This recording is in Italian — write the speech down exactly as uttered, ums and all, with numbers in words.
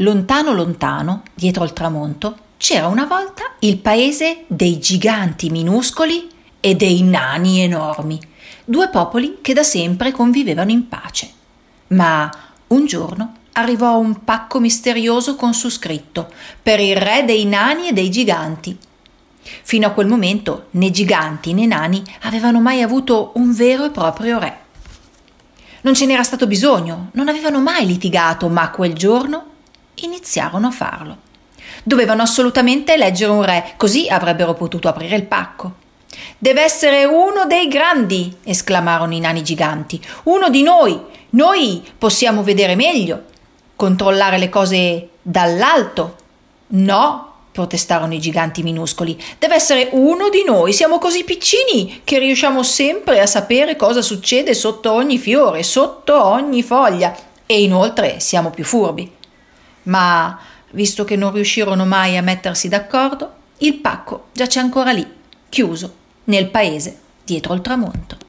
Lontano lontano, dietro il tramonto, c'era una volta il paese dei giganti minuscoli e dei nani enormi, due popoli che da sempre convivevano in pace. Ma un giorno arrivò un pacco misterioso con su scritto per il re dei nani e dei giganti. Fino a quel momento né giganti né nani avevano mai avuto un vero e proprio re. Non ce n'era stato bisogno, non avevano mai litigato, ma quel giorno iniziarono a farlo. Dovevano assolutamente eleggere un re, così avrebbero potuto aprire il pacco. «Deve essere uno dei grandi!» esclamarono i nani giganti. «Uno di noi! Noi possiamo vedere meglio, controllare le cose dall'alto!» «No!» protestarono i giganti minuscoli. «Deve essere uno di noi! Siamo così piccini che riusciamo sempre a sapere cosa succede sotto ogni fiore, sotto ogni foglia, e inoltre siamo più furbi!» Ma, visto che non riuscirono mai a mettersi d'accordo, il pacco giace ancora lì, chiuso, nel paese dietro il tramonto.